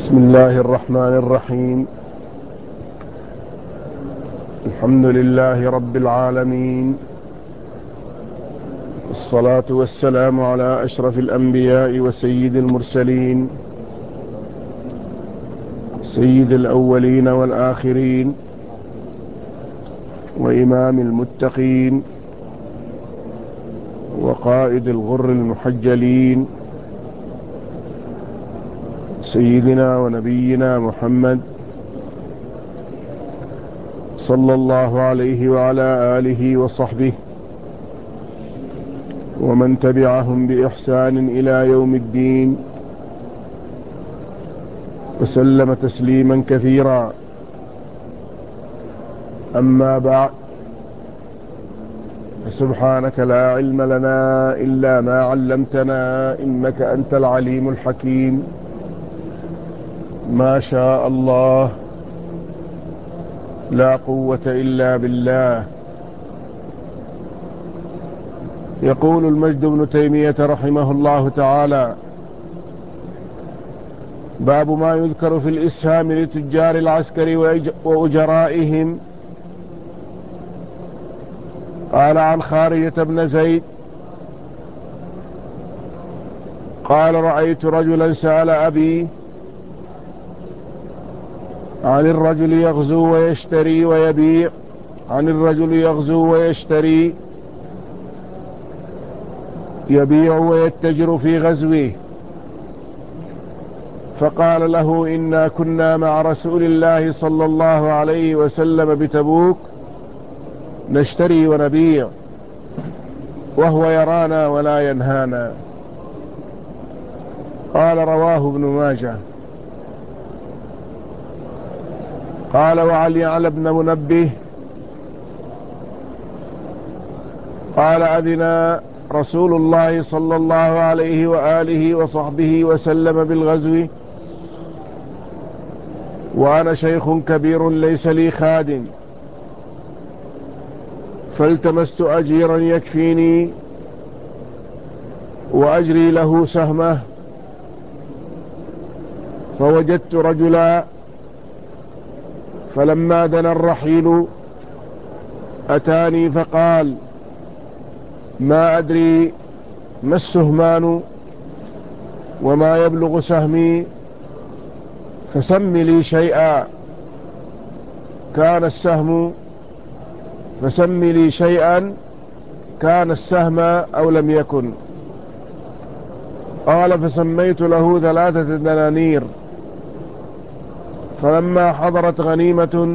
بسم الله الرحمن الرحيم. الحمد لله رب العالمين، الصلاة والسلام على أشرف الأنبياء وسيد المرسلين، سيد الأولين والآخرين، وإمام المتقين، وقائد الغر المحجلين، سيدنا ونبينا محمد صلى الله عليه وعلى آله وصحبه ومن تبعهم بإحسان إلى يوم الدين، وسلم تسليما كثيرا. أما بعد، فسبحانك لا علم لنا إلا ما علمتنا، إنك أنت العليم الحكيم. ما شاء الله، لا قوة إلا بالله. يقول المجد بن تيمية رحمه الله تعالى: باب ما يذكر في الإسهام لتجار العسكر وأجرائهم. قال عن خارجة بن زيد قال: رأيت رجلا سأل أبي عن الرجل يغزو ويشتري ويبيع، عن الرجل يغزو ويشتري، يبيع ويتجر في غزوه، فقال له: إنا كنا مع رسول الله صلى الله عليه وسلم بتبوك نشتري ونبيع، وهو يرانا ولا ينهانا. قال: رواه ابن ماجه. قال: وعن يعلى بن منبه قال: أذن رسول الله صلى الله عليه وآله وصحبه وسلم بالغزو، وأنا شيخ كبير ليس لي خادم، فالتمست أجيرا يكفيني وأجري له سهمه، فوجدت رجلا، فلما دنا الرحيل أتاني فقال: ما أدري ما السهمان وما يبلغ سهمي، فسم لي شيئا كان السهم، فسم لي شيئا كان السهم أو لم يكن. قال: فسميت له 3 دنانير. فلما حضرت غنيمة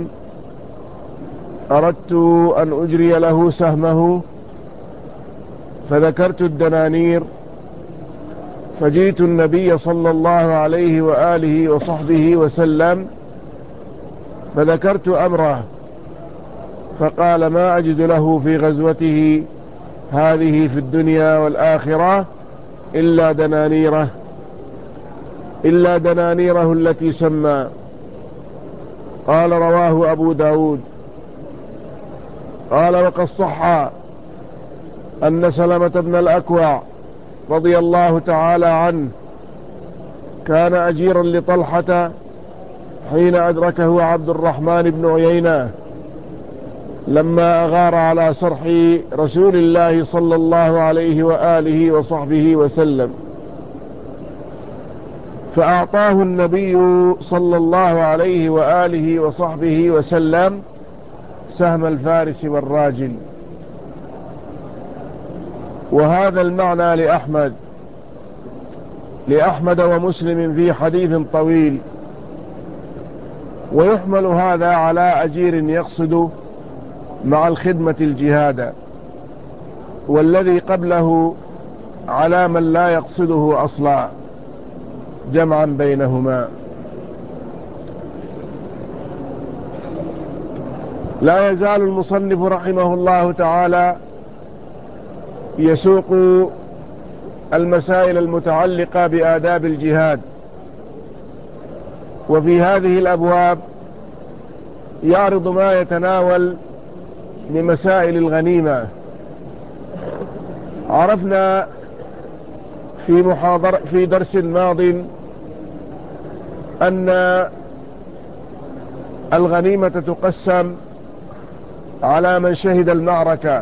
أردت أن أجري له سهمه، فذكرت الدنانير، فجئت النبي صلى الله عليه وآله وصحبه وسلم فذكرت أمره، فقال: ما أجد له في غزوته هذه في الدنيا والآخرة إلا دنانيره التي سمى. قال: رواه أبو داود. قال: وقد صح أن سلمة بن الأكوع رضي الله تعالى عنه كان أجيرا لطلحة حين أدركه عبد الرحمن بن عيينة لما أغار على صرح رسول الله صلى الله عليه وآله وصحبه وسلم، فأعطاه النبي صلى الله عليه وآله وصحبه وسلم سهم الفارس والراجل. وهذا المعنى لأحمد ومسلم في حديث طويل، ويحمل هذا على أجير يقصد مع الخدمة الجهاد، والذي قبله على من لا يقصده أصلا، جمعا بينهما. لا يزال المصنف رحمه الله تعالى يسوق المسائل المتعلقة بآداب الجهاد، وفي هذه الأبواب يعرض ما يتناول لمسائل الغنيمة. عرفنا في درس ماض أن الغنيمة تقسم على من شهد المعركة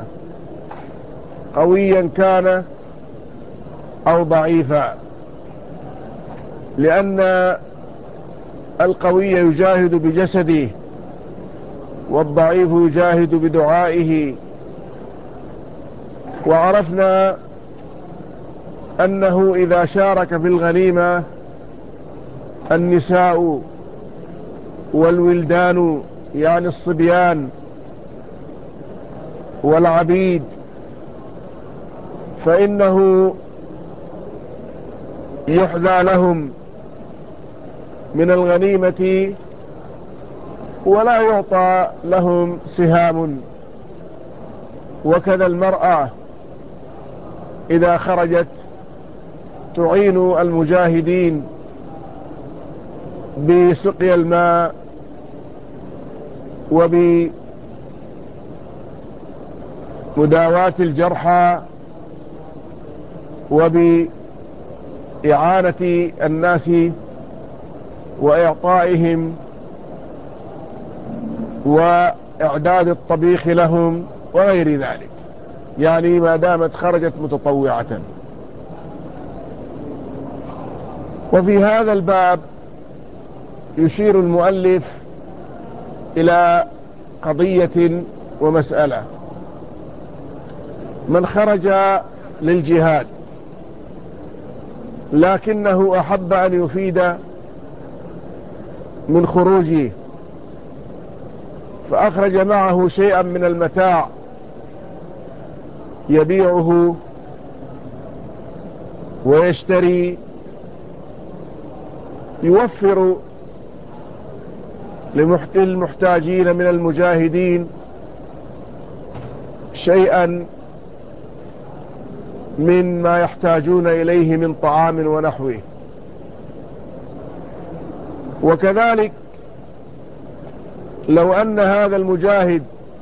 قويا كان أو ضعيفا، لأن القوي يجاهد بجسده والضعيف يجاهد بدعائه. وعرفنا أنه إذا شارك في الغنيمة النساء والولدان، يعني الصبيان والعبيد، فإنه يحذى لهم من الغنيمة ولا يعطى لهم سهام. وكذا المرأة إذا خرجت تعين المجاهدين بسقي الماء وبمداواة الجرحى وبإعانة الناس وإعطائهم وإعداد الطبيخ لهم وغير ذلك، يعني ما دامت خرجت متطوعة. وفي هذا الباب يشير المؤلف إلى قضية ومسألة: من خرج للجهاد لكنه أحب أن يفيد من خروجه فأخرج معه شيئا من المتاع يبيعه ويشتري، يوفر للمحتاجين من المجاهدين شيئا من ما يحتاجون إليه من طعام ونحوه. وكذلك لو أن هذا المجاهد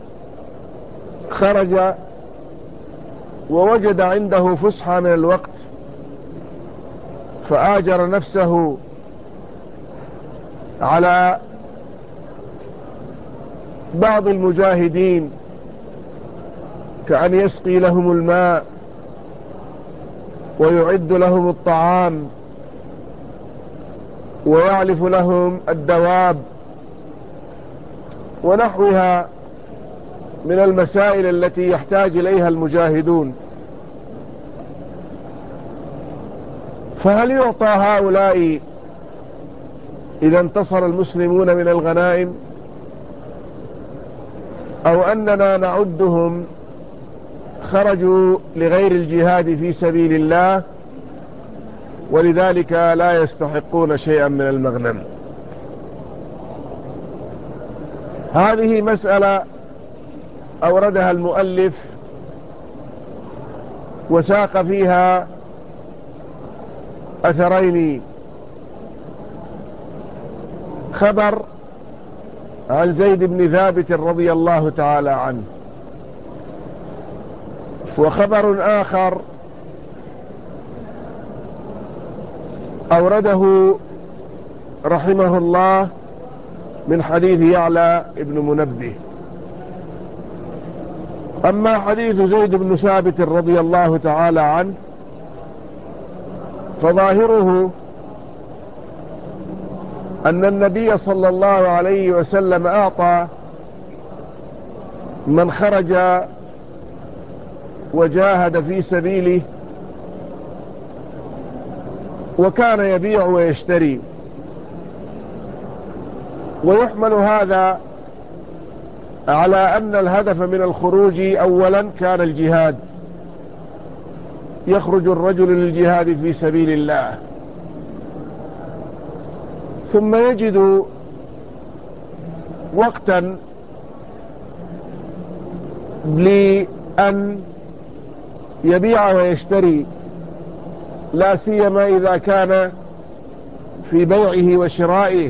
خرج ووجد عنده فسحة من الوقت فآجر نفسه على بعض المجاهدين كأن يسقي لهم الماء ويعد لهم الطعام ويعلف لهم الدواب ونحوها من المسائل التي يحتاج إليها المجاهدون، فهل يعطى هؤلاء إذا انتصر المسلمون من الغنائم، أو أننا نعدهم خرجوا لغير الجهاد في سبيل الله ولذلك لا يستحقون شيئا من المغنم؟ هذه مسألة أوردها المؤلف وساق فيها أثرين: خبر عن زيد بن ثابت رضي الله تعالى عنه، وخبر آخر أورده رحمه الله من حديث يعلى ابن منبه. أما حديث زيد بن ثابت رضي الله تعالى عنه فظاهره أن النبي صلى الله عليه وسلم أعطى من خرج وجاهد في سبيله وكان يبيع ويشتري، ويحمل هذا على أن الهدف من الخروج أولا كان الجهاد، يخرج الرجل للجهاد في سبيل الله ثم يجد وقتا لأن يبيع ويشتري، لا سيما إذا كان في بيعه وشرائه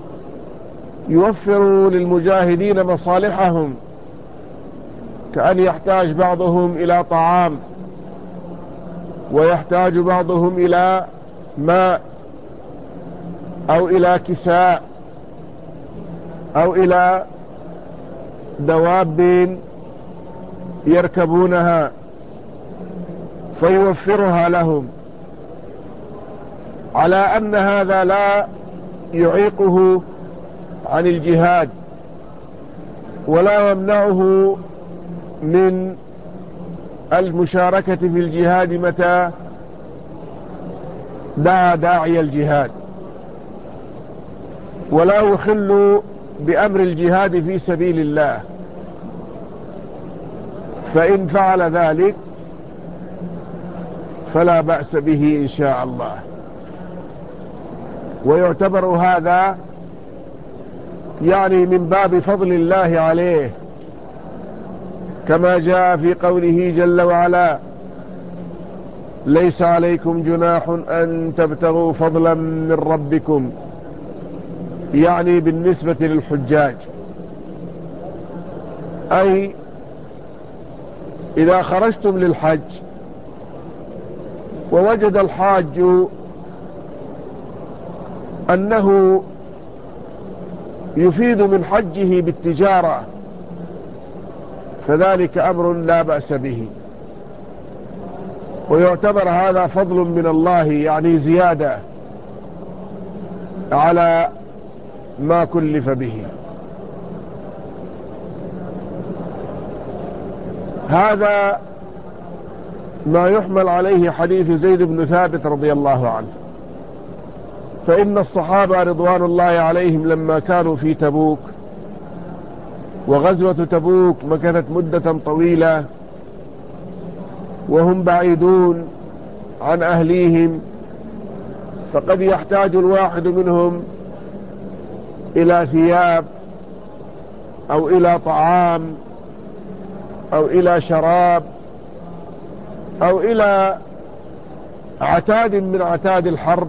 يوفر للمجاهدين مصالحهم، كأن يحتاج بعضهم إلى طعام ويحتاج بعضهم إلى ماء أو إلى كساء أو إلى دواب يركبونها فيوفرها لهم، على أن هذا لا يعيقه عن الجهاد ولا يمنعه من المشاركة في الجهاد متى دعا داعي الجهاد، ولا يخل بأمر الجهاد في سبيل الله. فإن فعل ذلك فلا بأس به إن شاء الله. ويعتبر هذا يعني من باب فضل الله عليه، كما جاء في قوله جل وعلا: ليس عليكم جناح أن تبتغوا فضلا من ربكم، يعني بالنسبة للحجاج، أي إذا خرجتم للحج ووجد الحاج أنه يفيد من حجه بالتجارة فذلك أمر لا بأس به، ويعتبر هذا فضل من الله، يعني زيادة على ما كلف به. هذا ما يحمل عليه حديث زيد بن ثابت رضي الله عنه. فإن الصحابة رضوان الله عليهم لما كانوا في تبوك، وغزوة تبوك مكثت مدة طويلة وهم بعيدون عن أهليهم، فقد يحتاج الواحد منهم إلى ثياب أو إلى طعام أو إلى شراب أو إلى عتاد من عتاد الحرب،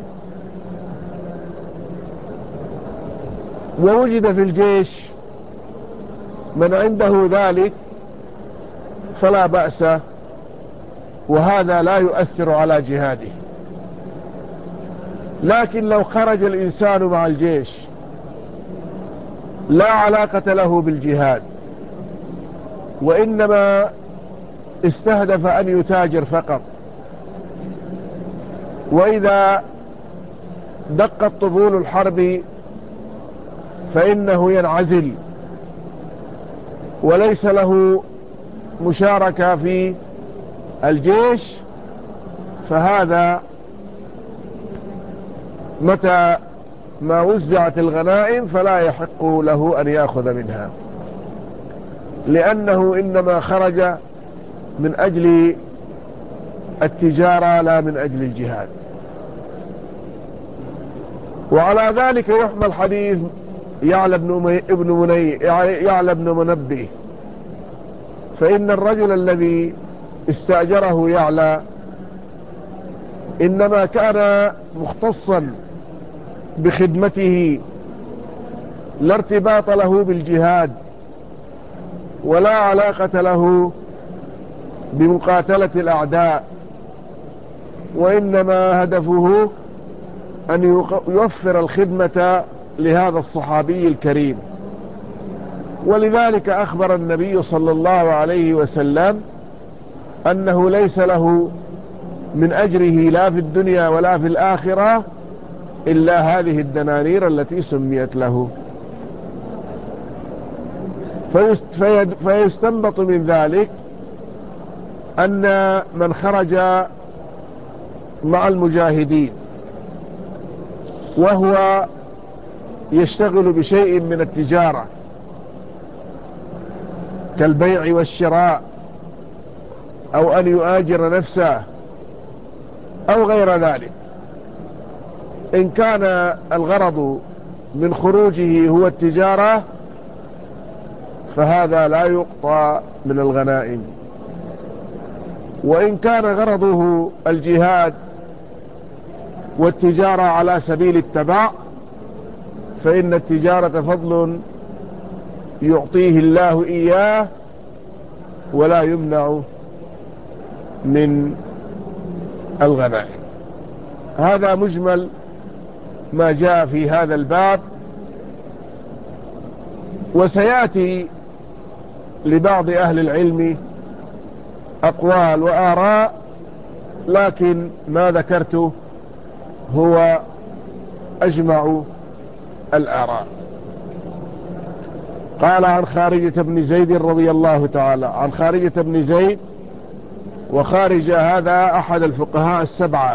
ووجد في الجيش من عنده ذلك فلا بأس، وهذا لا يؤثر على جهاده. لكن لو خرج الإنسان مع الجيش لا علاقة له بالجهاد، وإنما استهدف أن يتاجر فقط، وإذا دقت طبول الحرب فإنه ينعزل وليس له مشاركة في الجيش، فهذا متى ما وزعت الغنائم فلا يحق له أن يأخذ منها، لأنه إنما خرج من أجل التجارة لا من أجل الجهاد. وعلى ذلك يحمل حديث يعلى بن منبه، فإن الرجل الذي استأجره يعلى إنما كان مختصا بخدمته، لا ارتباط له بالجهاد ولا علاقة له بمقاتلة الأعداء، وإنما هدفه أن يوفر الخدمة لهذا الصحابي الكريم. ولذلك أخبر النبي صلى الله عليه وسلم أنه ليس له من أجره لا في الدنيا ولا في الآخرة إلا هذه الدنانير التي سميت له. فيستنبط من ذلك أن من خرج مع المجاهدين وهو يشتغل بشيء من التجارة كالبيع والشراء أو أن يؤاجر نفسه أو غير ذلك، إن كان الغرض من خروجه هو التجارة فهذا لا يقطع من الغنائم، وإن كان غرضه الجهاد والتجارة على سبيل التبع فإن التجارة فضل يعطيه الله إياه ولا يمنع من الغنائم. هذا مجمل ما جاء في هذا الباب، وسيأتي لبعض أهل العلم أقوال وآراء، لكن ما ذكرته هو أجمع الآراء. قال عن خارجة بن زيد رضي الله تعالى عن خارجة بن زيد، وخارجة هذا أحد الفقهاء السبعة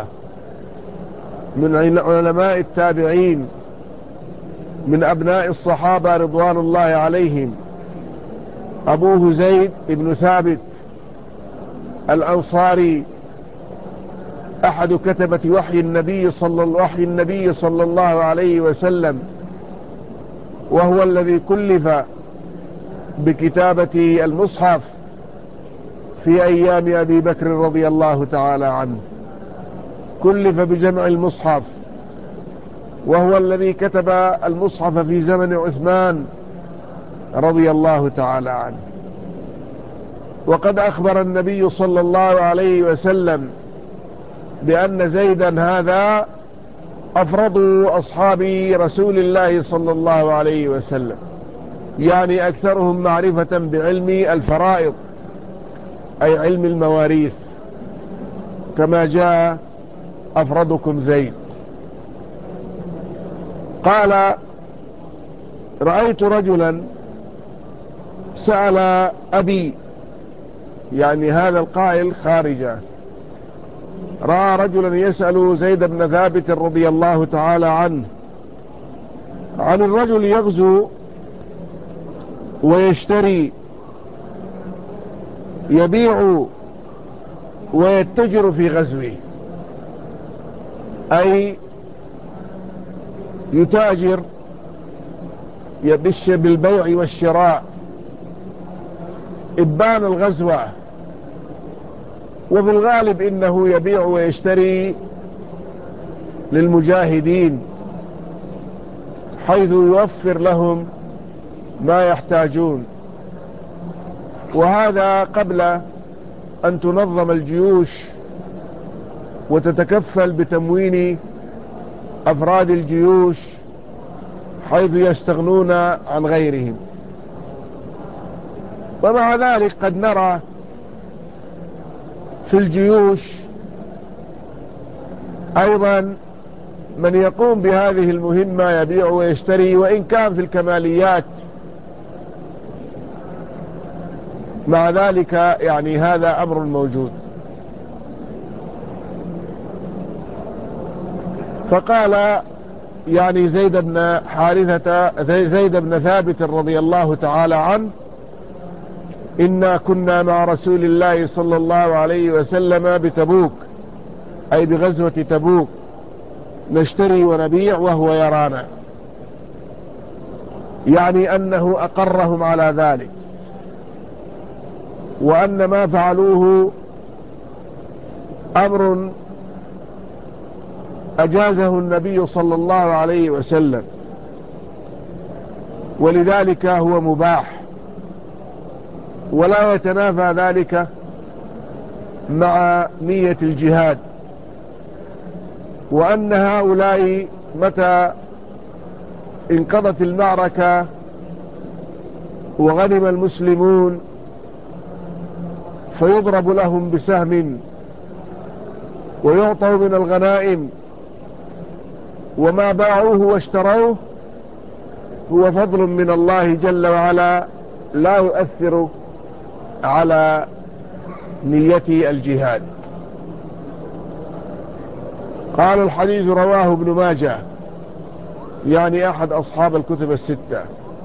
من علماء التابعين، من أبناء الصحابة رضوان الله عليهم، أبوه زيد بن ثابت الأنصاري، أحد كتبة وحي النبي صلى الله عليه وسلم، وهو الذي كلف بكتابة المصحف في أيام أبي بكر رضي الله تعالى عنه، كلف بجمع المصحف، وهو الذي كتب المصحف في زمن عثمان رضي الله تعالى عنه. وقد أخبر النبي صلى الله عليه وسلم بأن زيدا هذا أفرض أصحاب رسول الله صلى الله عليه وسلم، يعني أكثرهم معرفة بعلم الفرائض، أي علم المواريث، كما جاء أفرضكم زيد. قال: رأيت رجلا سأل أبي، يعني هذا القائل خارجة رأى رجلا يسأل زيد بن ثابت رضي الله تعالى عنه عن الرجل يغزو ويشتري، يبيع ويتجر في غزوه، أي يتاجر بالبيع والشراء إبان الغزوة. وفي الغالب إنه يبيع ويشتري للمجاهدين، حيث يوفر لهم ما يحتاجون، وهذا قبل أن تنظم الجيوش وتتكفل بتموين أفراد الجيوش، حيث يستغنون عن غيرهم. ومع ذلك قد نرى في الجيوش أيضا من يقوم بهذه المهمة، يبيع ويشتري، وإن كان في الكماليات، مع ذلك يعني هذا أمر موجود. فقال يعني زيد بن ثابت رضي الله تعالى عنه: إنا كنا مع رسول الله صلى الله عليه وسلم بتبوك، أي بغزوة تبوك، نشتري ونبيع وهو يرانا، يعني أنه أقرهم على ذلك، وأن ما فعلوه أمر أجازه النبي صلى الله عليه وسلم، ولذلك هو مباح، ولا يتنافى ذلك مع نية الجهاد، وأن هؤلاء متى انقضت المعركة وغنم المسلمون فيضرب لهم بسهم ويعطوا من الغنائم، وما باعوه واشتروه هو فضل من الله جل وعلا، لا يؤثر على نية الجهاد. قال: الحديث رواه ابن ماجه، يعني أحد أصحاب الكتب الستة.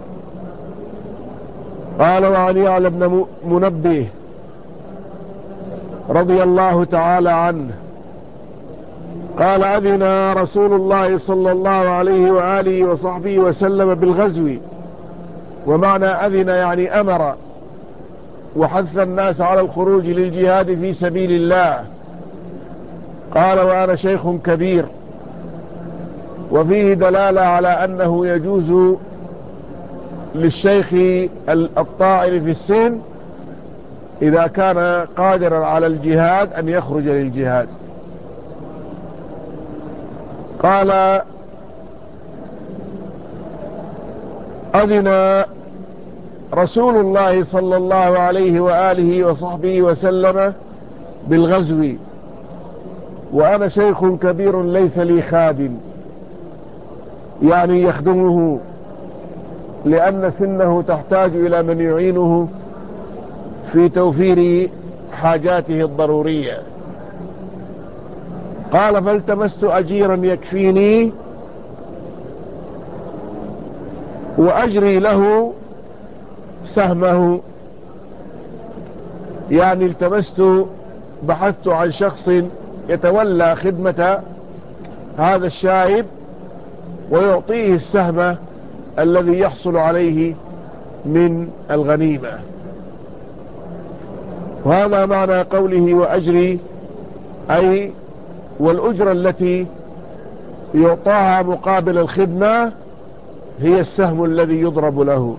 قال: وعن يعلى بن منبه رضي الله تعالى عنه قال: أذن رسول الله صلى الله عليه وآله وصحبه وسلم بالغزو. ومعنى أذن يعني أمر وحث الناس على الخروج للجهاد في سبيل الله. قال: وأنا شيخ كبير. وفيه دلالة على أنه يجوز للشيخ الطائر في السن إذا كان قادرا على الجهاد أن يخرج للجهاد. قال: أذن رسول الله صلى الله عليه وآله وصحبه وسلم بالغزو، وأنا شيخ كبير ليس لي خادم، يعني يخدمه، لأن سنه تحتاج إلى من يعينه في توفير حاجاته الضرورية. قال: فالتمست أجيرا يكفيني وأجري له سهمه. يعني بحثت عن شخص يتولى خدمة هذا الشايب ويعطيه السهم الذي يحصل عليه من الغنيمة. وهذا معنى قوله وأجري، أي والأجرة التي يعطاها مقابل الخدمة هي السهم الذي يضرب له.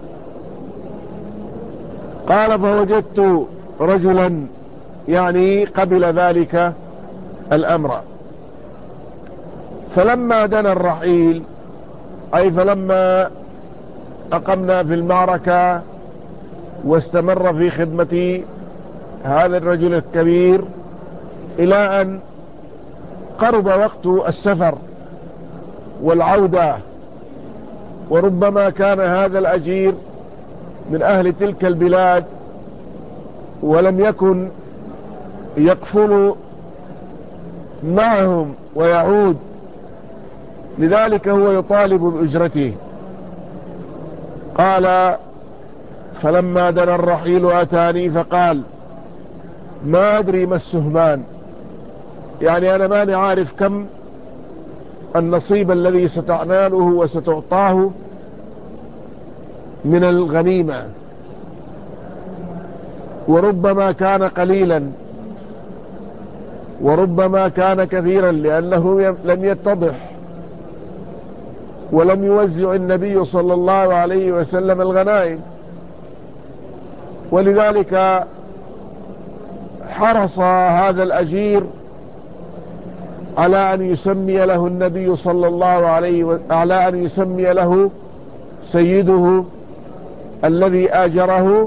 قال: فوجدت رجلا، يعني قبل ذلك الأمر. فلما دنا الرحيل، أي فلما أقمنا في المعركة واستمر في خدمة هذا الرجل الكبير إلى أن قرب وقت السفر والعودة، وربما كان هذا الأجير من أهل تلك البلاد ولم يكن يقفل معهم ويعود، لذلك هو يطالب بأجرته. قال: فلما دنا الرحيل أتاني فقال: ما أدري ما السهمان، يعني أنا ماني عارف كم النصيب الذي ستناله وستعطاه من الغنيمة، وربما كان قليلا وربما كان كثيرا، لأنه لم يتضح ولم يوزع النبي صلى الله عليه وسلم الغنائم، ولذلك حرص هذا الأجير على أن يسمي له النبي صلى الله عليه على أن يسمي له سيده الذي آجره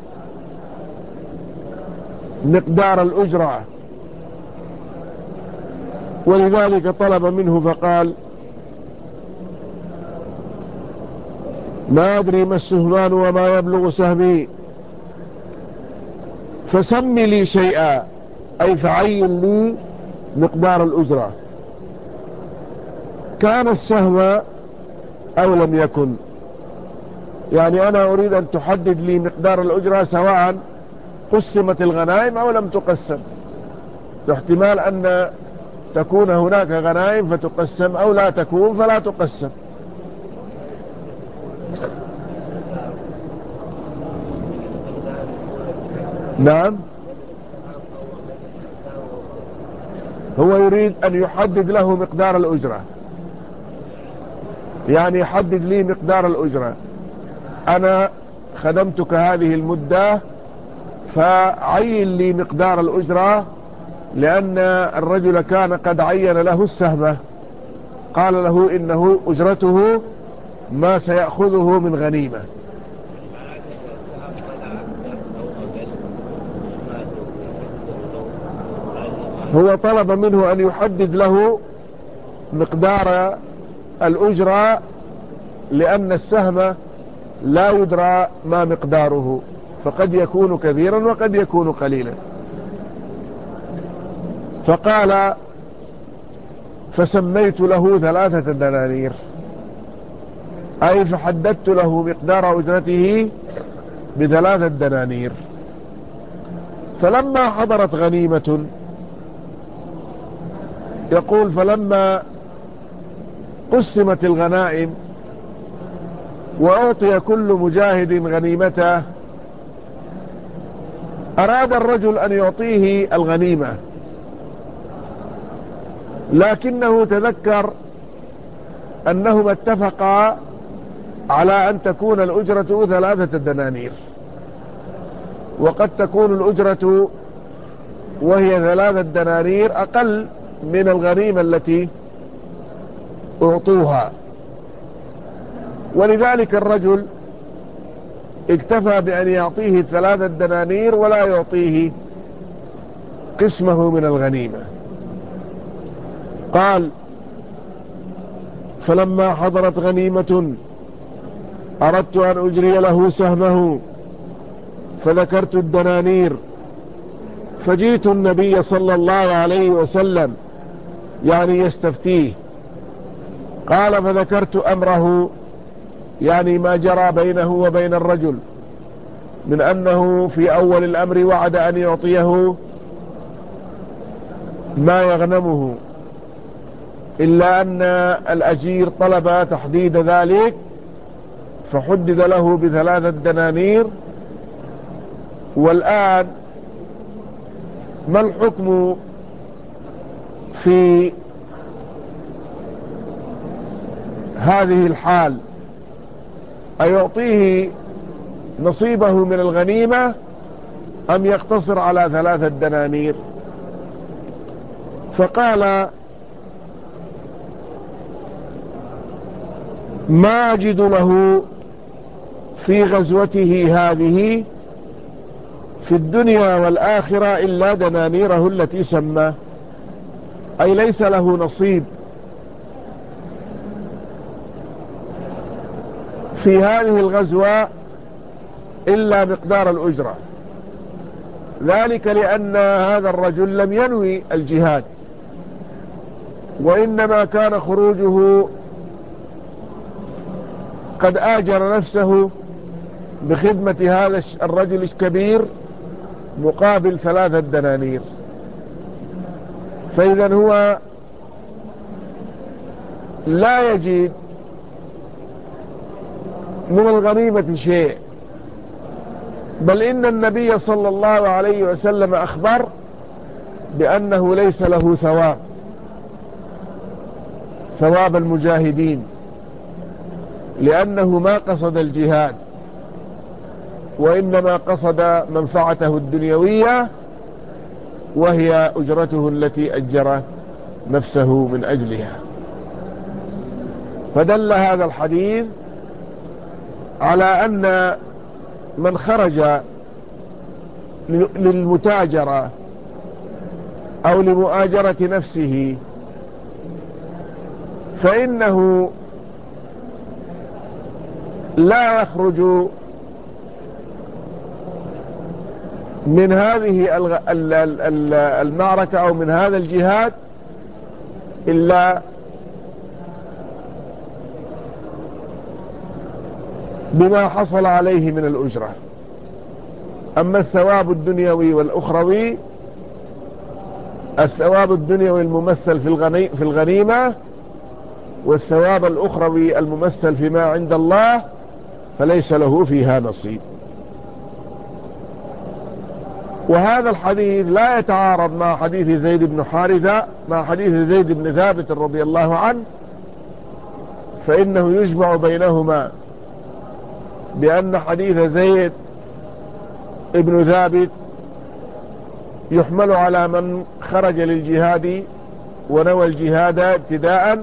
مقدار الأجرة، ولذلك طلب منه فقال: ما أدري ما السهمان وما يبلغ سهمي، فسم لي شيئا، أي فعين لي مقدار الأجرة، كان السهم أو لم يكن. يعني أنا أريد أن تحدد لي مقدار الأجرة، سواء قسمت الغنائم أو لم تقسم، احتمال أن تكون هناك غنائم فتقسم أو لا تكون فلا تقسم. نعم، هو يريد أن يحدد له مقدار الأجرة، يعني يحدد لي مقدار الأجرة، أنا خدمتك هذه المدة فعين لي مقدار الأجرة، لأن الرجل كان قد عين له السهم، قال له إنه أجرته ما سيأخذه من غنيمة. هو طلب منه أن يحدد له مقدار الأجرة، لأن السهم لا يدرى ما مقداره، فقد يكون كثيرا وقد يكون قليلا. فقال: فسميت له 3 دنانير، أي فحددت له مقدار أجرته ب3 دنانير. فلما حضرت غنيمة، يقول: فلما قسمت الغنائم وأعطي كل مجاهد غنيمته، أراد الرجل أن يعطيه الغنيمة، لكنه تذكر أنهما اتفقا على أن تكون الأجرة 3 دنانير، وقد تكون الأجرة وهي 3 دنانير أقل من الغنيمة التي أعطوها. ولذلك الرجل اكتفى بأن يعطيه 3 دنانير ولا يعطيه قسمه من الغنيمة. قال: فلما حضرت غنيمة أردت أن أجري له سهمه فذكرت الدنانير، فجئت النبي صلى الله عليه وسلم يعني يستفتيه. قال: فذكرت أمره، يعني ما جرى بينه وبين الرجل من أنه في أول الأمر وعد أن يعطيه ما يغنمه، إلا أن الأجير طلب تحديد ذلك فحدد له ب3 دنانير. والآن ما الحكم في هذه الحال؟ أيعطيه نصيبه من الغنيمة أم يقتصر على 3 دنانير؟ فقال: ما أجد له في غزوته هذه في الدنيا والآخرة إلا دنانيره التي سماه، أي ليس له نصيب في هذه الغزوة إلا مقدار الأجرة. ذلك لأن هذا الرجل لم ينوي الجهاد، وإنما كان خروجه قد آجر نفسه بخدمة هذا الرجل الكبير مقابل 3 دنانير. فإذا هو لا يجد من الغنيمة شيء، بل إن النبي صلى الله عليه وسلم أخبر بأنه ليس له ثواب المجاهدين، لأنه ما قصد الجهاد وإنما قصد منفعته الدنيوية، وهي أجرته التي أجر نفسه من أجلها. فدل هذا الحديث على أن من خرج للمتاجرة أو لمؤاجرة نفسه فإنه لا يخرج من هذه المعركة أو من هذا الجهاد إلا بما حصل عليه من الأجرة. أما الثواب الدنيوي والأخروي، الثواب الدنيوي الممثل في الغنيمة، والثواب الأخروي الممثل فيما عند الله، فليس له فيها نصيب. وهذا الحديث لا يتعارض مع حديث زيد بن حارثة، مع حديث زيد بن ثابت رضي الله عنه، فإنه يجمع بينهما بأن حديث زيد ابن ثابت يحمل على من خرج للجهاد ونوى الجهاد ابتداء،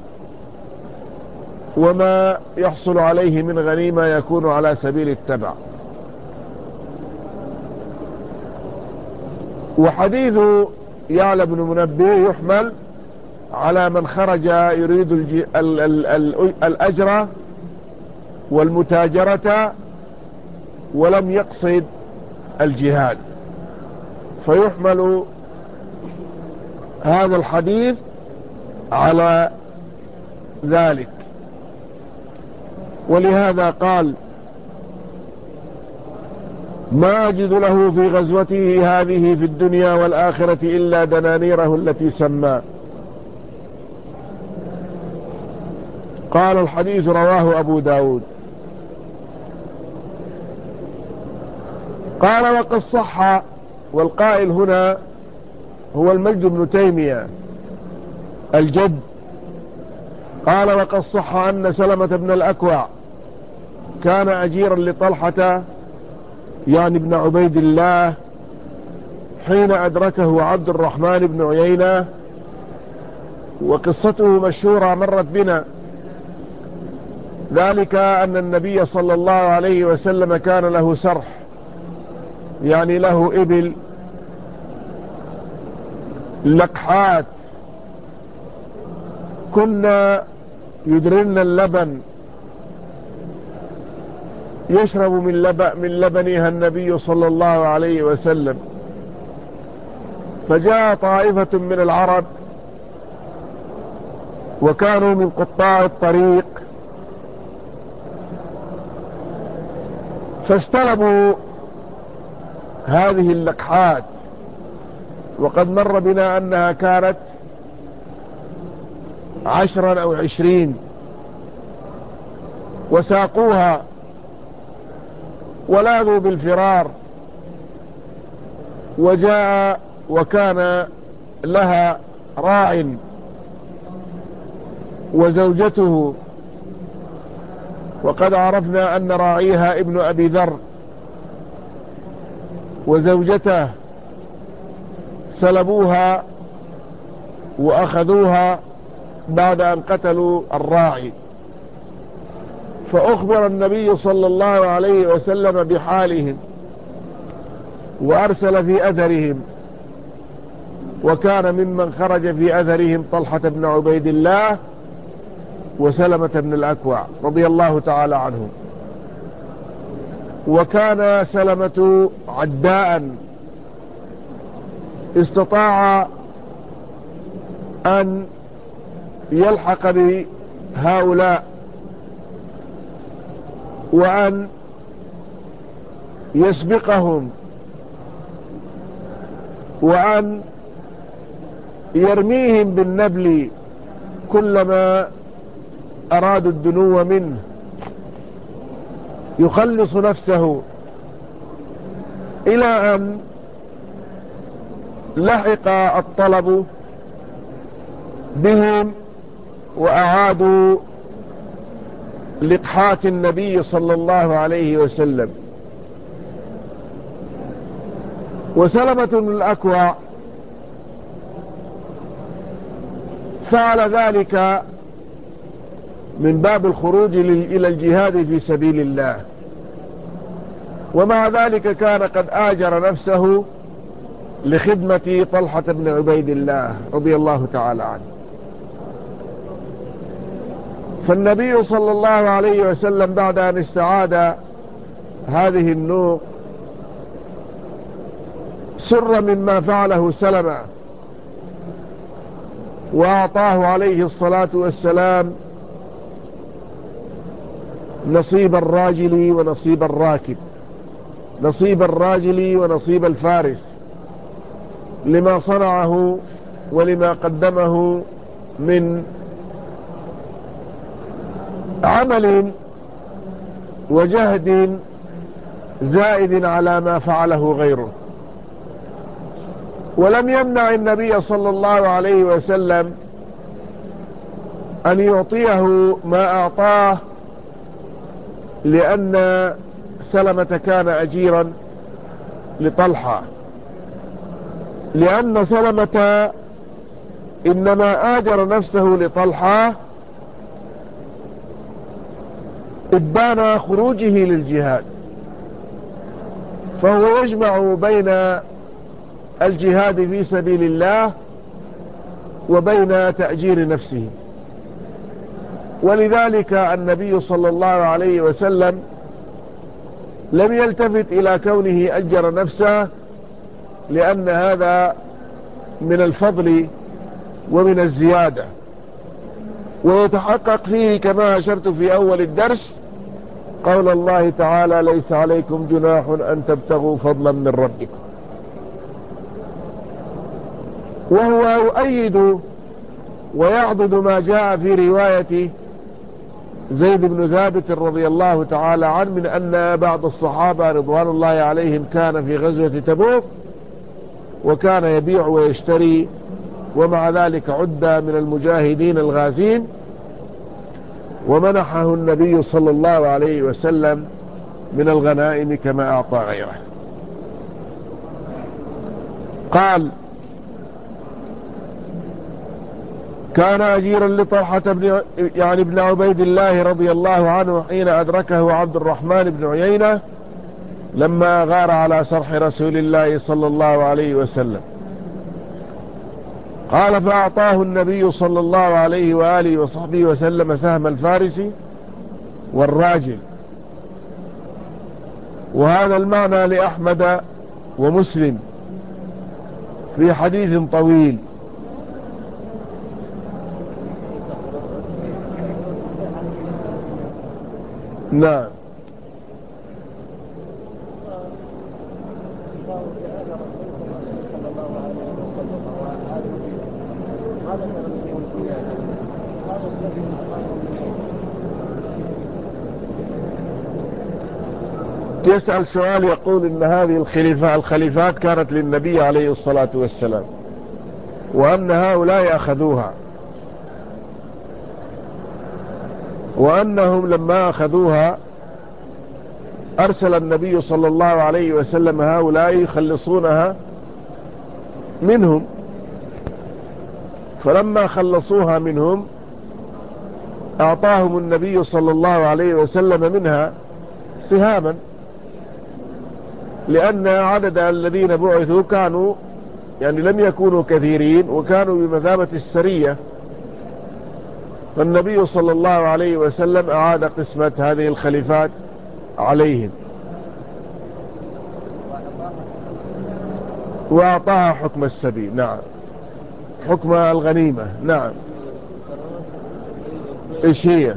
وما يحصل عليه من غنيمة يكون على سبيل التبع. وحديث يعلى بن منبه يحمل على من خرج يريد الأجر والمتاجرة ولم يقصد الجهاد، فيحمل هذا الحديث على ذلك. ولهذا قال: ما أجد له في غزوته هذه في الدنيا والآخرة إلا دنانيره التي سمى. قال: الحديث رواه أبو داود. قال: وقد صح، والقائل هنا هو المجد بن تيمية الجد. قال: وقد صح أن سلمة بن الأكوع كان أجيرا لطلحة يعني ابن عبيد الله حين أدركه عبد الرحمن بن عيينة، وقصته مشهورة مرت بنا. ذلك أن النبي صلى الله عليه وسلم كان له سرح، يعني له إبل لقحات كنا يدرن اللبن، يشرب من لبنها النبي صلى الله عليه وسلم. فجاء طائفة من العرب وكانوا من قطاع الطريق، فاستلبوا هذه اللقحات، وقد مر بنا أنها كانت 10 أو 20، وساقوها ولاذوا بالفرار. وجاء وكان لها راع وزوجته، وقد عرفنا أن راعيها ابن أبي ذر، وزوجته سلبوها وأخذوها بعد أن قتلوا الراعي. فأخبر النبي صلى الله عليه وسلم بحالهم وأرسل في أثرهم، وكان ممن خرج في أثرهم طلحة بن عبيد الله وسلمة بن الأكوع رضي الله تعالى عنهم. وكان سلمة عداء، استطاع أن يلحق بهؤلاء وأن يسبقهم وأن يرميهم بالنبل كلما أرادوا الدنو منه، يخلص نفسه، إلى أن لحق الطلب بهم وأعادوا لقحات النبي صلى الله عليه وسلم. وسلمة بن الأكوع فعل ذلك من باب الخروج إلى الجهاد في سبيل الله، ومع ذلك كان قد آجر نفسه لخدمة طلحة بن عبيد الله رضي الله تعالى عنه. فالنبي صلى الله عليه وسلم بعد أن استعاد هذه النوق سر مما فعله سلمة، وأعطاه عليه الصلاة والسلام نصيب الراجل ونصيب الراكب، نصيب الراجل ونصيب الفارس، لما صنعه ولما قدمه من عمل وجهد زائد على ما فعله غيره. ولم يمنع النبي صلى الله عليه وسلم أن يعطيه ما أعطاه، لأن سلمة كان أجيرا لطلحة، لأن سلمة إنما آجر نفسه لطلحة إبان خروجه للجهاد، فهو يجمع بين الجهاد في سبيل الله وبين تأجير نفسه. ولذلك النبي صلى الله عليه وسلم لم يلتفت إلى كونه أجر نفسه، لأن هذا من الفضل ومن الزيادة، ويتحقق فيه كما أشرت في أول الدرس قول الله تعالى: ليس عليكم جناح أن تبتغوا فضلا من ربكم. وهو يؤيد ويعضد ما جاء في رواية زيد بن ثابت رضي الله تعالى عنه من أن بعض الصحابة رضوان الله عليهم كان في غزوة تبوك وكان يبيع ويشتري، ومع ذلك عد من المجاهدين الغازين، ومنحه النبي صلى الله عليه وسلم من الغنائم كما أعطى غيره. كان أجيرا لطلحة بن عبيد الله رضي الله عنه حين أدركه عبد الرحمن بن عيينة لما غار على سرح رسول الله صلى الله عليه وسلم. قال فأعطاه النبي صلى الله عليه وآله وصحبه وسلم سهم الفارس والراجل. وهذا المعنى لأحمد ومسلم في حديث طويل. نعم. يسأل سؤال يقول إن هذه الخليفات كانت للنبي عليه الصلاة والسلام، وأن هؤلاء أخذوها، وأنهم لما أخذوها أرسل النبي صلى الله عليه وسلم هؤلاء يخلصونها منهم، فلما خلصوها منهم أعطاهم النبي صلى الله عليه وسلم منها سهاما، لأن عدد الذين بعثوا كانوا لم يكونوا كثيرين، وكانوا بمثابة السرية، فالنبي صلى الله عليه وسلم أعاد قسمة هذه الخليفات عليهم وأعطاها حكم السبي. نعم، حكم الغنيمة. نعم. إيش هي؟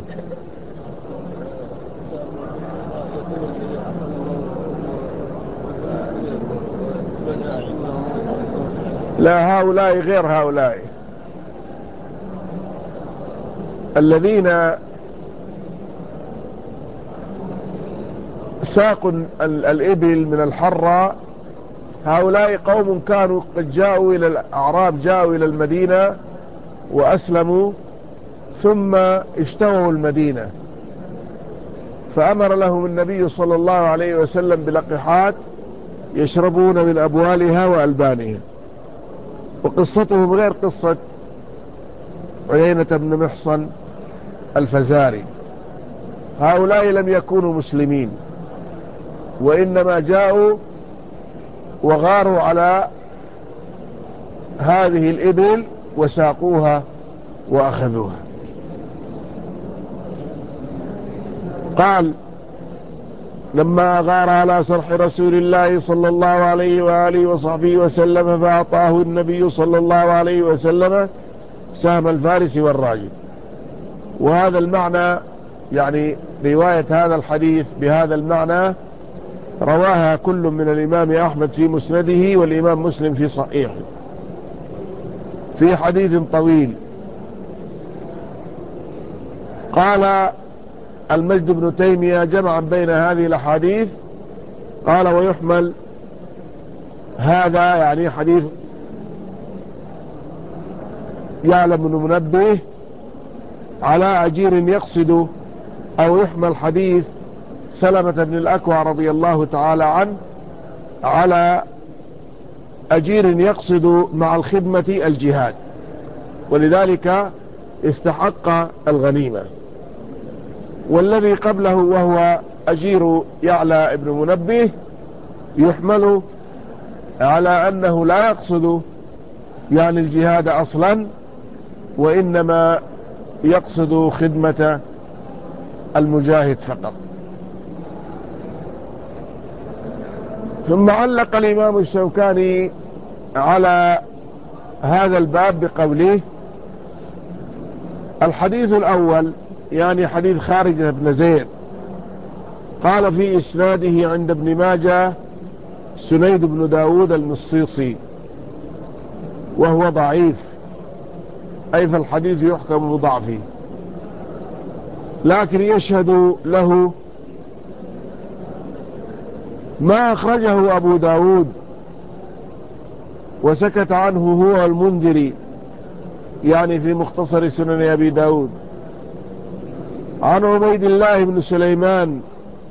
لا، هؤلاء غير هؤلاء الذين ساقوا الإبل من الحرة. هؤلاء قوم كانوا قد جاءوا إلى الأعراب، جاءوا إلى المدينة وأسلموا ثم اشتروا المدينة، فأمر لهم النبي صلى الله عليه وسلم بلقحات يشربون من أبوالها وألبانها. وقصتهم غير قصة عيينة بن محصن الفزاري. هؤلاء لم يكونوا مسلمين، وإنما جاءوا وغاروا على هذه الإبل وساقوها وأخذوها. قال لما غار على سرح رسول الله صلى الله عليه وآله وصحبه وسلم فأعطاه النبي صلى الله عليه وسلم سهم الفارس والراجل. وهذا المعنى رواية هذا الحديث بهذا المعنى رواها كل من الإمام أحمد في مسنده والإمام مسلم في صحيحه في حديث طويل. قال المجد بن تيمية جمعا بين هذه الأحاديث، قال ويحمل هذا حديث يعلم بن منبه على أجير يقصد، أو يحمل حديث سلمة بن الأكوع رضي الله تعالى عنه على أجير يقصد مع الخدمة الجهاد، ولذلك استحق الغنيمة. والذي قبله وهو أجير يعلى ابن منبه يحمل على أنه لا يقصد الجهاد أصلا، وإنما يقصد خدمة المجاهد فقط. ثم علق الإمام الشوكاني على هذا الباب بقوله: الحديث الأول حديث خارجة بن زيد، قال في إسناده عند ابن ماجه سنيد بن داود المصيصي وهو ضعيف، أي فالحديث يحكم بضعفه، لكن يشهد له ما أخرجه أبو داود وسكت عنه هو المنذري في مختصر سنن أبي داود، عن عبيد الله بن سليمان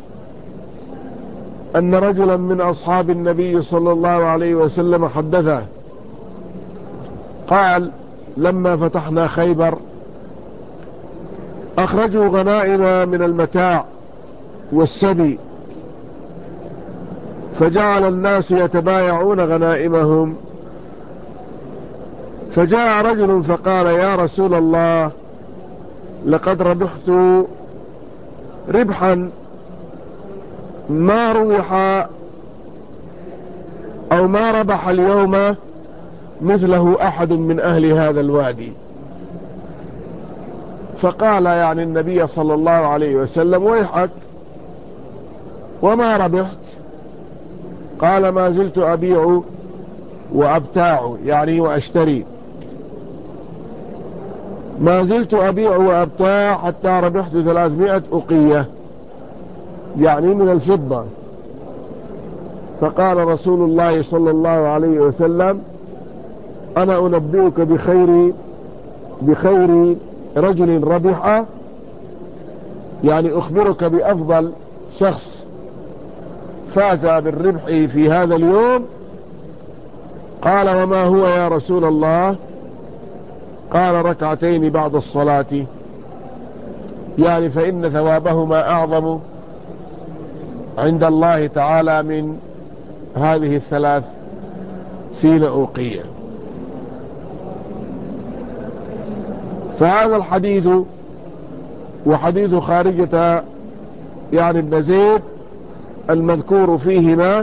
أن رجلا من أصحاب النبي صلى الله عليه وسلم حدثه قال: لما فتحنا خيبر أخرجوا غنائم من المتاع والسبي، فجعل الناس يتبايعون غنائمهم. فجاء رجل فقال: يا رسول الله، لقد ربحت ربحا ما ربح أو ما ربح اليوم مثله أحد من أهل هذا الوادي. فقال يعني النبي صلى الله عليه وسلم: ويحك، وما ربحت؟ قال: ما زلت أبيع وأبتاع، يعني وأشتري، ما زلت أبيع وأبتاع حتى ربحت 300 أقية، يعني من الفضة. فقال رسول الله صلى الله عليه وسلم: أنا أنبئك بخير رجل ربح، يعني أخبرك بأفضل شخص فاز بالربح في هذا اليوم. قال: وما هو يا رسول الله؟ قال: ركعتين بعد الصلاة، يعني فإن ثوابهما أعظم عند الله تعالى من هذه 30 أوقية. فهذا الحديث وحديث خارجة يعني ابن زيد المذكور فيهما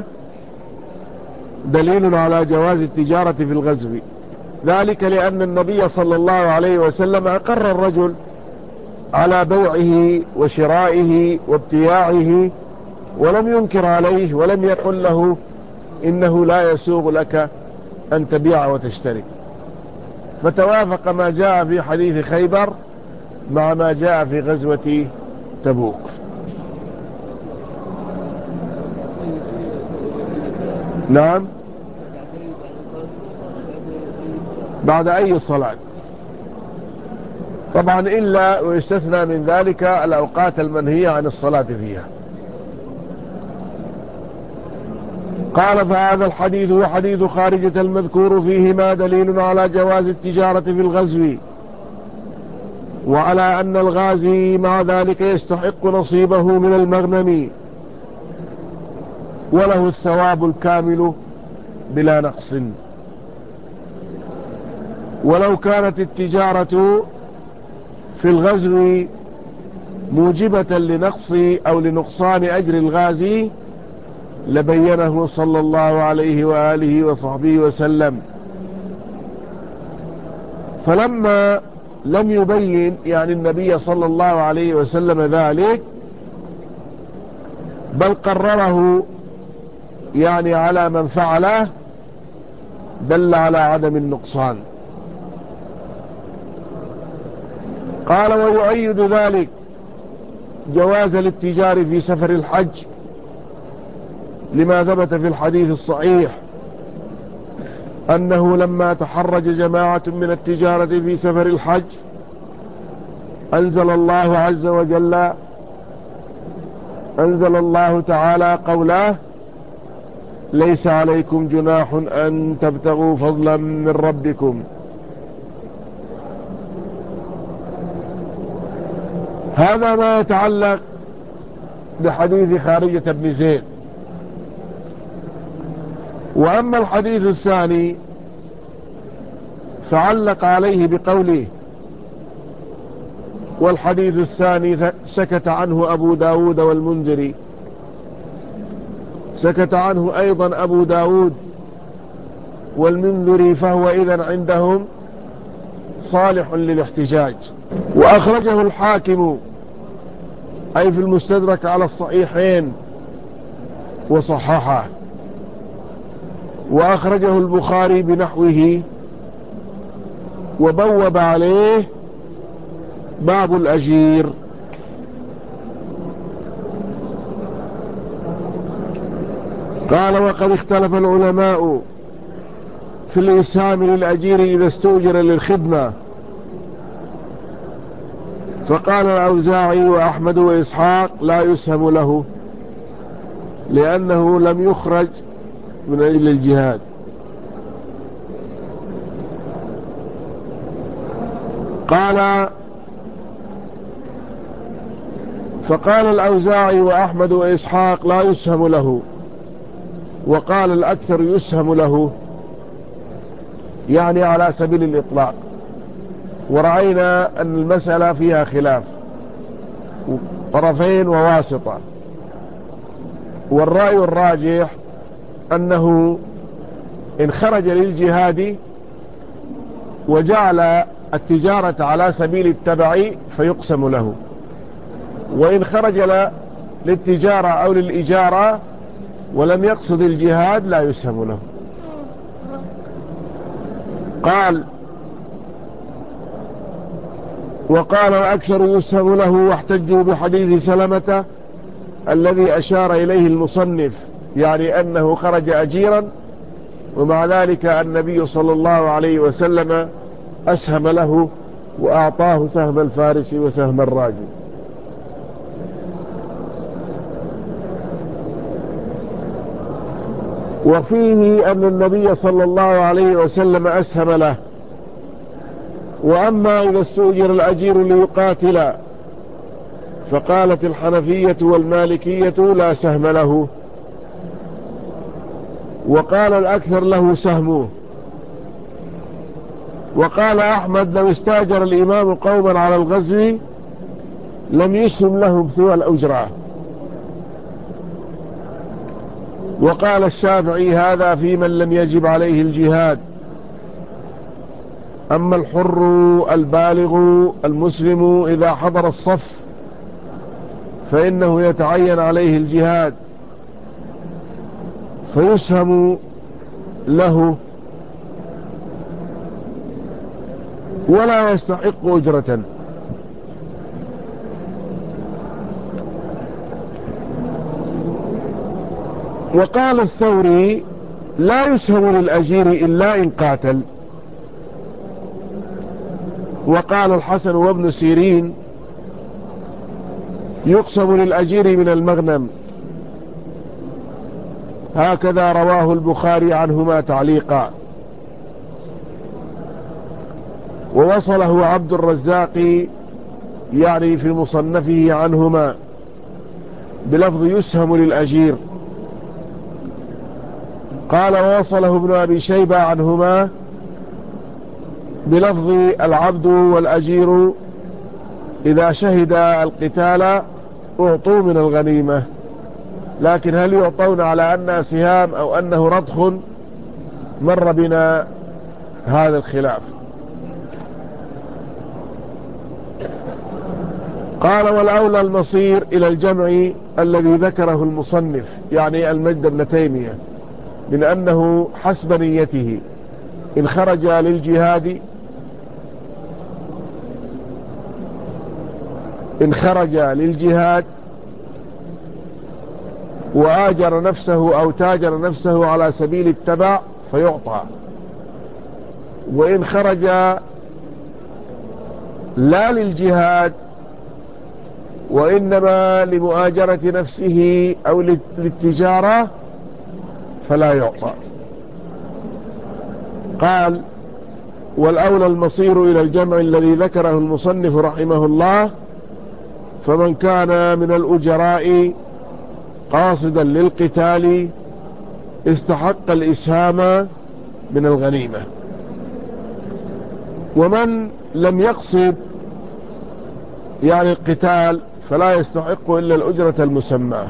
دليل على جواز التجارة في الغزو، ذلك لأن النبي صلى الله عليه وسلم أقر الرجل على بيعه وشرائه وابتياعه، ولم ينكر عليه ولم يقل له إنه لا يسوغ لك أن تبيع وتشتري. فتوافق ما جاء في حديث خيبر مع ما جاء في غزوة تبوك. نعم، بعد أي صلاة طبعا، إلا ويستثنى من ذلك الأوقات المنهية عن الصلاة فيها. قال: فهذا الحديث وحديث خارجة المذكور فيهما دليل على جواز التجارة في الغزو، وعلى أن الغازي مع ذلك يستحق نصيبه من المغنم، وله الثواب الكامل بلا نقص. ولو كانت التجارة في الغزو موجبة لنقص أو لنقصان أجر الغازي لبينه صلى الله عليه وآله وصحبه وسلم. فلما لم يبين يعني النبي صلى الله عليه وسلم ذلك، بل قرره يعني على من فعله، دل على عدم النقصان. قال: ويؤيد ذلك جواز الاتجار في سفر الحج، لما ثبت في الحديث الصحيح أنه لما تحرج جماعة من التجارة في سفر الحج أنزل الله تعالى قوله: ليس عليكم جناح أن تبتغوا فضلا من ربكم. هذا ما يتعلق بحديث خارجة بن زيد. وأما الحديث الثاني فعلق عليه بقوله: والحديث الثاني سكت عنه أبو داود والمنذري، سكت عنه أيضا أبو داود والمنذري، فهو إذن عندهم صالح للاحتجاج. وأخرجه الحاكم أي في المستدرك على الصحيحين وصححه، وأخرجه البخاري بنحوه وبوب عليه باب الأجير. قال: وقد اختلف العلماء في الإسهام للأجير إذا استؤجر للخدمة، فقال الأوزاعي وأحمد وإسحاق: لا يسهم له، لأنه لم يخرج من أجل الجهاد. قال: فقال الأوزاعي وأحمد وإسحاق: لا يسهم له. وقال الأكثر: يسهم له، يعني على سبيل الإطلاق. ورأينا أن المسألة فيها خلاف، طرفين وواسطة. والرأي الراجح أنه إن خرج للجهاد وجعل التجارة على سبيل التبع فيقسم له، وإن خرج للتجارة أو للإجارة ولم يقصد الجهاد لا يسهم له. قال: وقال الأكثر: يسهم له. واحتجوا بحديث سلمة الذي أشار إليه المصنف، يعني أنه خرج أجيرا ومع ذلك النبي صلى الله عليه وسلم أسهم له وأعطاه سهم الفارس وسهم الراجل. وفيه أن النبي صلى الله عليه وسلم أسهم له. وأما إذا استؤجر الأجير ليقاتل فقالت الحنفية والمالكية: لا سهم له. وقال الأكثر: له سهمه. وقال أحمد: لو استاجر الإمام قوما على الغزو لم يسهم لهم سوى الأجرة. وقال الشافعي: هذا في من لم يجب عليه الجهاد. أما الحر البالغ المسلم إذا حضر الصف فإنه يتعين عليه الجهاد فيسهم له ولا يستحق أجرة. وقال الثوري: لا يسهم للأجير إلا إن قاتل. وقال الحسن وابن سيرين: يقسم للأجير من المغنم. هكذا رواه البخاري عنهما تعليقا. ووصله عبد الرزاق يعني في مصنفه عنهما بلفظ يسهم للأجير. قال: ووصله ابن أبي شيبة عنهما بلفظ العبد والأجير إذا شهد القتال أعطوا من الغنيمة. لكن هل يعطون على أنها سهام أو أنه رضخ؟ مر بنا هذا الخلاف. قال: والأولى المصير إلى الجمع الذي ذكره المصنف، يعني المجد بن تيمية، من أنه حسب نيته إن خرج للجهاد وآجر نفسه أو تاجر نفسه على سبيل التبع فيعطى. وإن خرج لا للجهاد وإنما لمؤاجرة نفسه أو للتجارة فلا يعطى. قال: والأولى المصير إلى الجمع الذي ذكره المصنف رحمه الله، فمن كان من الأجراء قاصدا للقتال استحق الإسهام من الغنيمة، ومن لم يقصد يعني القتال فلا يستحق إلا الأجرة المسمى.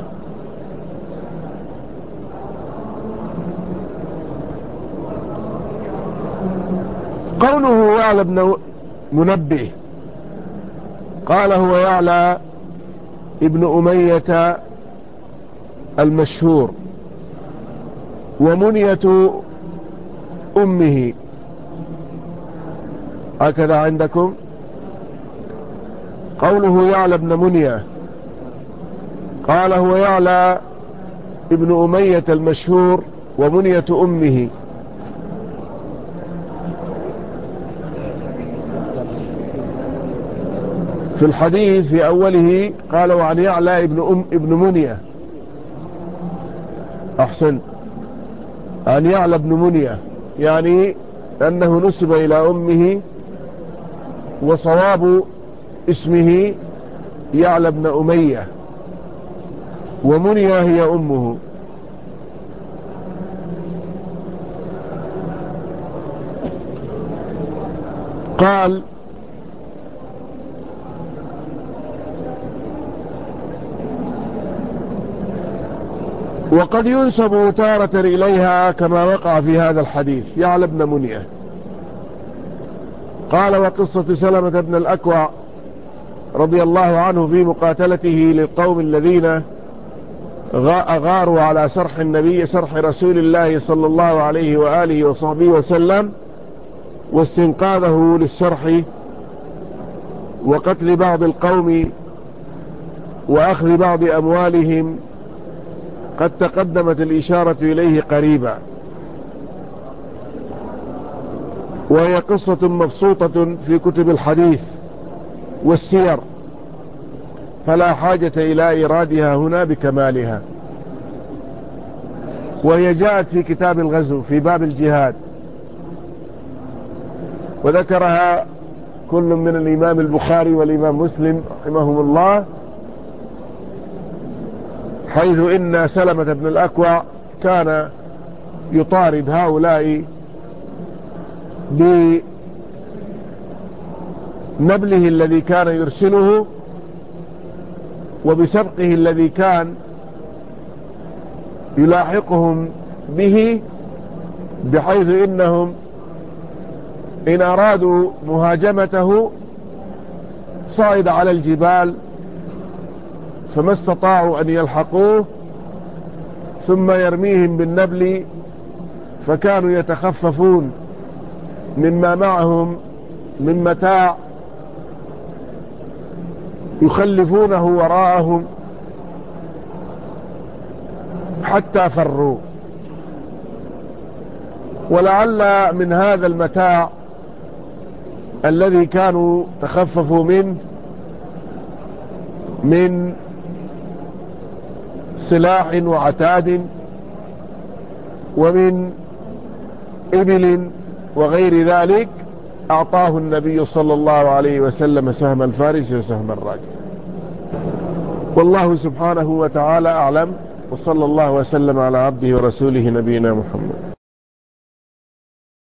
قوله يعلى بن منبه، قال: هو يعلى ابن أمية المشهور ومنية أمه. هكذا عندكم قوله يعلى ابن منية. قال: هو يعلى ابن أمية المشهور ومنية أمه. في الحديث في أوله قال: وعن يعلى ابن منية. أحسن، عن يعلى ابن منية، يعني أنه نسب إلى أمه وصواب اسمه يعلى بن أمية، ومنية هي أمه. قال: وقد ينسب تارة إليها كما وقع في هذا الحديث يعلى بن منية. قال: وقصة سلمة بن الأكوع رضي الله عنه في مقاتلته للقوم الذين أغاروا على سرح النبي، سرح رسول الله صلى الله عليه وآله وصحبه وسلم، واستنقاذه للسرح وقتل بعض القوم وأخذ بعض أموالهم، قد تقدمت الإشارة إليه قريبا، وهي قصة مبسوطة في كتب الحديث والسير، فلا حاجة إلى إيرادها هنا بكمالها. وهي جاءت في كتاب الغزو في باب الجهاد، وذكرها كل من الإمام البخاري والإمام مسلم رحمهم الله، حيث إن سلمة بن الأكوع كان يطارد هؤلاء بنبله الذي كان يرسله، وبسبقه الذي كان يلاحقهم به، بحيث إنهم إن أرادوا مهاجمته صعد على الجبال فما استطاعوا أن يلحقوه، ثم يرميهم بالنبل، فكانوا يتخففون مما معهم من متاع يخلفونه وراءهم حتى فروا. ولعل من هذا المتاع الذي كانوا تخففوا منه من سلاح وعتاد ومن إبل وغير ذلك، أعطاه النبي صلى الله عليه وسلم سهم الفارس وسهم الراجل. والله سبحانه وتعالى أعلم، وصلى الله وسلم على عبده ورسوله نبينا محمد.